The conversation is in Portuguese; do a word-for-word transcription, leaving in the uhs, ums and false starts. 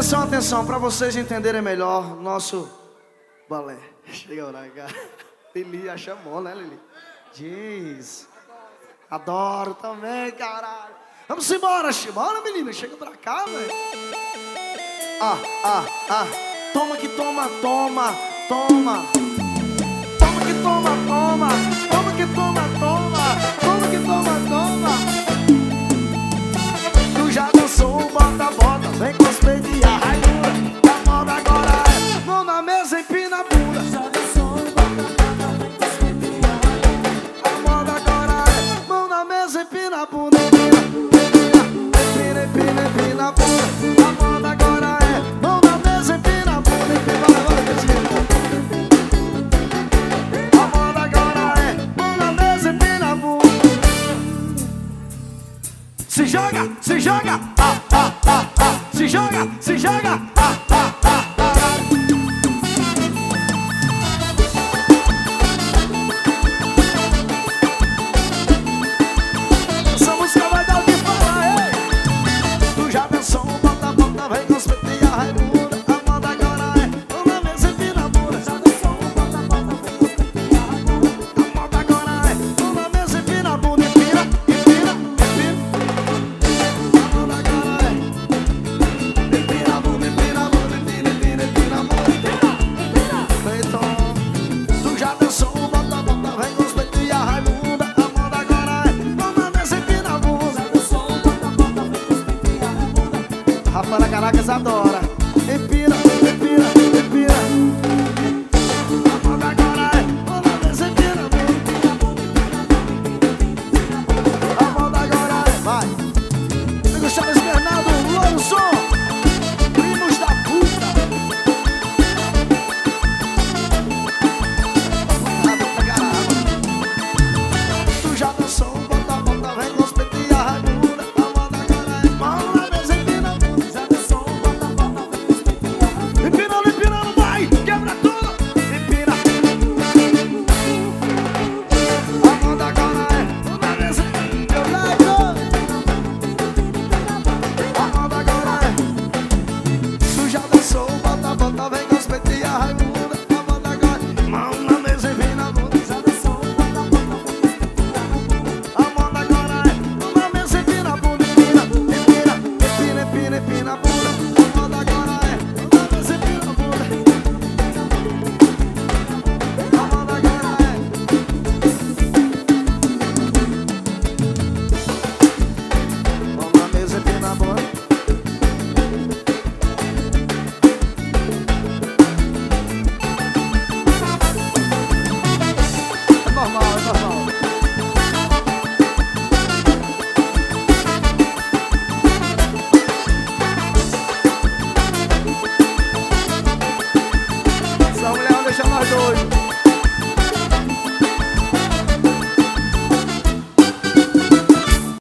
Atenção, atenção, pra vocês entenderem melhor nosso balé. Chega pra cá. Lili acha bom, né, Lili? Diz. Adoro também, caralho. Vamos embora, bora, menina. Chega pra cá, velho. Ah, ah, ah. Toma que toma, toma, toma. Toma que toma, toma. Toma que toma, toma. Toma que toma, toma. Tu já dançou, bota, bota. Vem com os peitos e a rainha. A moda agora é mão na mesa, empina a bunda. Já dançou, bota, bota. Vem com os peitos e a rainha. A moda agora é mão na mesa, empina a bunda. Empina, empina, empina, empina a bunda. A moda agora é mão na mesa, empina a bunda. Empina, vai, vai, a moda agora é mão na mesa, empina a bunda. Se joga, se joga, ah, ah, ah, ah. Se joga, se joga, ah, ah, ah, ah. Essa música vai dar o que falar, ei. Tu já dançou, bota, bota, vem com os peitos e a raimunda. A moda agora é mão na mesa, empina a bunda. Já dançou, bota, bota, vem com os peitos e a raimunda. A moda agora é mão na mesa, empina a bunda. Empina, empina, empina. A moda agora é empina a bunda, empina a bunda, empina, empina, empina a bunda. Feito. Tu já dançou, bota, bota, vem com os peitos e a raimunda. A moda agora é mão na mesa, empina a bunda. Já dançou, bota, bota, vem com os peitos e a raimunda. Rafaela Caracas adora. Empina, empina, empina. A moda agora é mão na mesa, empina a bunda. A moda agora é, vai. Amigo Charles Bernardo, Louro Som, primos da puta. Tu já dançou, bota, bota, vem com os peitos e a raimunda. A moda agora é mão na mesa, empina a bunda. Já dançou, bota, bota, vem com os peitos e a raimunda. Empinando, empinando, vai, quebra tudo. Empina. A moda agora é mão na mesa, eu levo. A moda agora é. Tu já dançou, bota, bota, vem com os peitos e a raimunda. A moda agora é mão na mesa, empina a bunda. Já dançou, bota, bota, vem com os peitos e a raimunda. A moda agora é mão na mesa, empina a bunda. Empina, empina, empina, empina, empina a bunda. A moda agora é mão na mesa, empina a bunda. A moda agora é. Mão na mesa, empina a bunda. É normal, é normal. Essa mulher vai deixar nós doidos.